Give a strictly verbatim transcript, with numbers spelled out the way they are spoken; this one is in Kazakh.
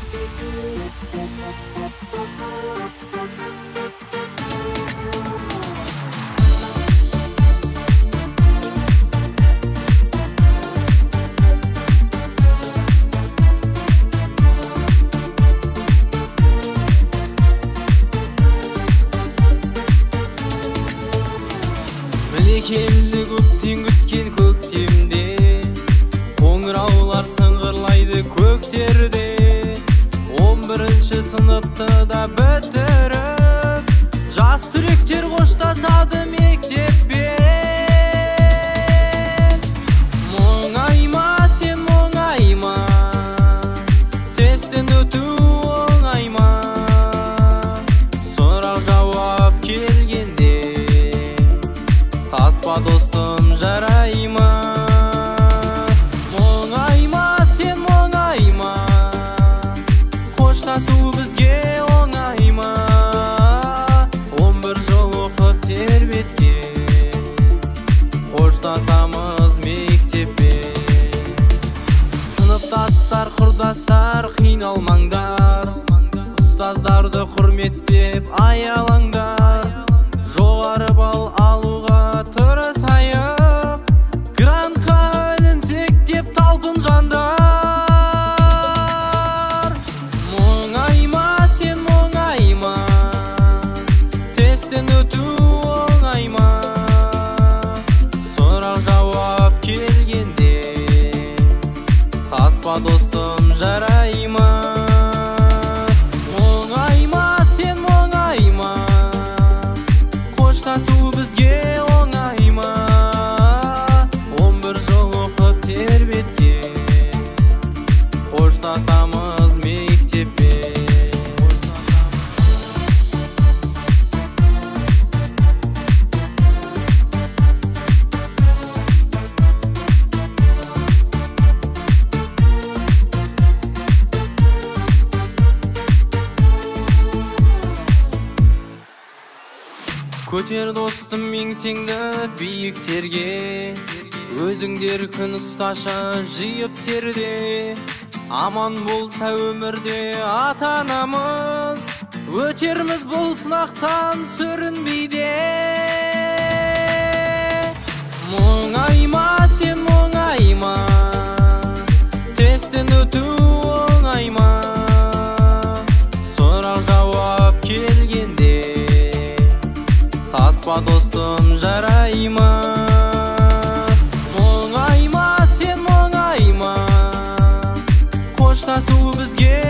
Келді көптен күткен көктемде, қоңыраулар сыңғырлайды көктерде. Он бірінші сыныпты да бітіріп, жас түлектер қоштасады мектеппен. Мұңайма сен мұңайма, тесттен өту оңайма, сұрақ жауап келгенде саспа достым жарайма. Мұңайма сен мұңайма, қоштасу бізге оңайма. Он бір жыл оқып тербеткен, қоштасамыз мектеппен. Сыныптастар, құрдастар, қиналмаңдар, ұстаздарды құрметтеп аялаңдар. Жоғары бал алуға тырысайық, грантқа ілінсек деп талпынғандар. Мұңайма сен мұңайма, тесттен өту оңайма, сұрақ жауап келгенде саспа достым жарайма. Мұңайма сен мұңайма, қоштасу бізге оңайма. Он бір жыл оқып тербеткен, қоштасамыз мектеппен. Көтер достым еңсеңді биіктерге, өзіңдер күн ұсташы жиып терде. Аман болса өмірде ата-анамыз, өтерміз бұл сынақтан сүрінбейде. Мұңайма сен мұңайма, тесттен өту оңайма, сұрақ жауап келгенде саспа достым жарайма. Мұңайма сен мұңайма, қоштасу бізге